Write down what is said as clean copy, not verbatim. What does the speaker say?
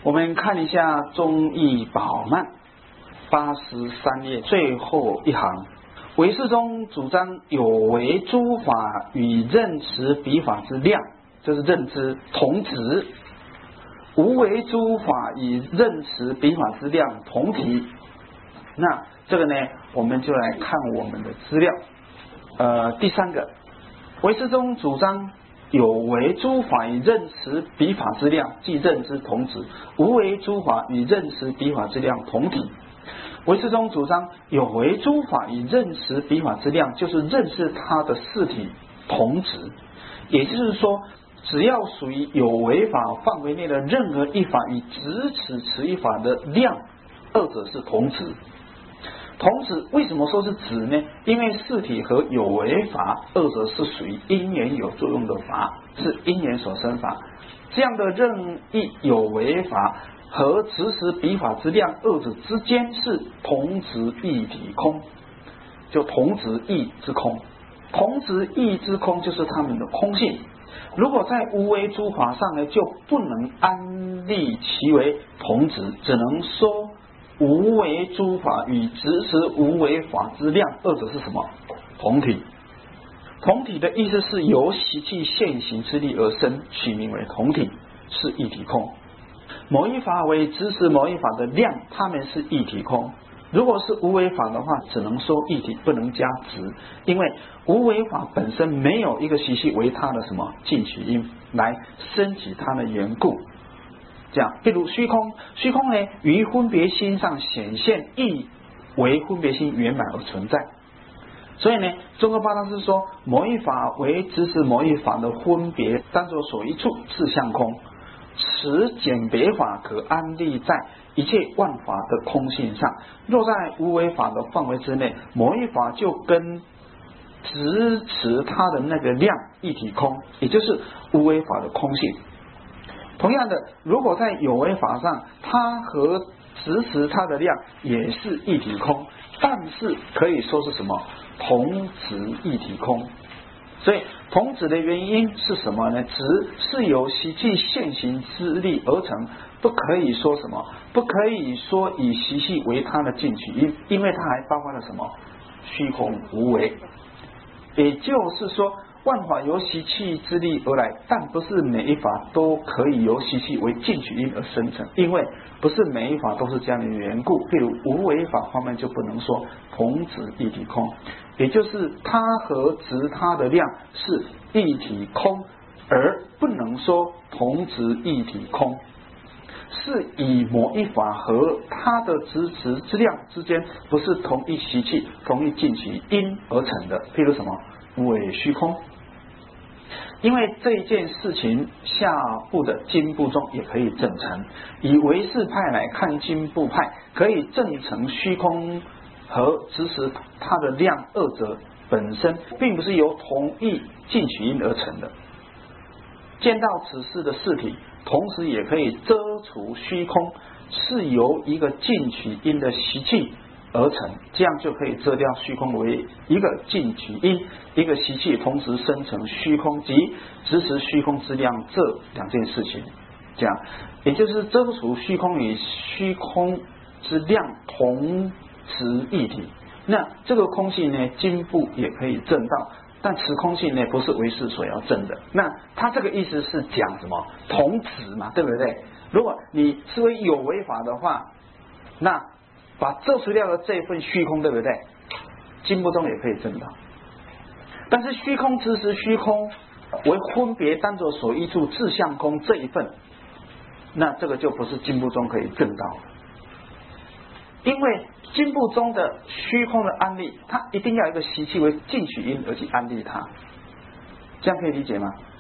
我们看一下《忠义宝鬘》83页最后一行，韦世忠主张有为诸法与认识彼法之量，这是认知同质；无为诸法与认识彼法之量同体。那这个呢，我们就来看我们的资料。第三个，韦世忠主张有为诸法与认识彼法之量，即认知同质；无为诸法与认识彼法之量同体。韦世忠主张有为诸法与认识彼法之量，就是认识它的事体同质，也就是说，只要属于有为法范围内的任何一法与只此一法的量，二者是同质。同质为什么说是质呢？因为事体和有为法二者是属于因缘有作用的法，是因缘所生法。这样的任意有为法和执实彼法之量二者之间是同质异体空，就同质异之空。同质异之空就是它们的空性。如果在无为诸法上呢，就不能安立其为同质，只能说无为诸法与执实无为法之量二者是什么？同体。同体的意思是由习气现行之力而生，取名为同体，是一体空。某一法为执实某一法的量，它们是一体空。如果是无为法的话，只能说一体，不能加值，因为无为法本身没有一个习气为它的什么进取因来升起它的缘故。这样，譬如虚空，虚空呢于分别心上显现，亦为分别心圆满而存在。所以呢，中国八大师说，某一法为执实某一法的分别，当作所一处是相空。此简别法可安立在一切万法的空性上。若在无为法的范围之内，某一法就跟执持它的那个量一体空，也就是无为法的空性。同样的，如果在有为法上，它和执持它的量也是一体空，但是可以说是什么？同质一体空。所以同质的原因是什么呢？质是由习气现行之力而成，不可以说什么？不可以说以习气为它的进取因，因为它还包括了什么？虚空无为。也就是说，万法由习气之力而来，但不是每一法都可以由习气为进取因而生成，因为不是每一法都是这样的缘故。譬如无为法方面就不能说同质一体空，也就是它和执它的量是一体空，而不能说同质一体空，是以某一法和它的执持之量之间不是同一习气、同一进取因而成的。譬如什么？无为虚空。因为这一件事情，下部的经部中也可以证成。以唯识派来看，经部派可以证成虚空和执持它的量二者本身并不是由同一进取因而成的。见到此事的事体，同时也可以遮除虚空是由一个进取因的习气而成，这样就可以遮掉虚空为一个进取因，一个习气同时生成虚空及执持虚空之量这两件事情。这样也就是遮除虚空与虚空之量同质一体。那这个空性呢，经部也可以证到，但此空性呢不是唯识所要证的。那他这个意思是讲什么？同质嘛，对不对？如果你视为有为法的话，那把遮除掉的这一份虚空，对不对？经部中也可以证到。但是虚空执持虚空为分别当作所依处自相空这一份，那这个就不是经部中可以证到的。因为经部中的虚空的安立，它一定要有一个习气为进取因而去安立它，这样可以理解吗？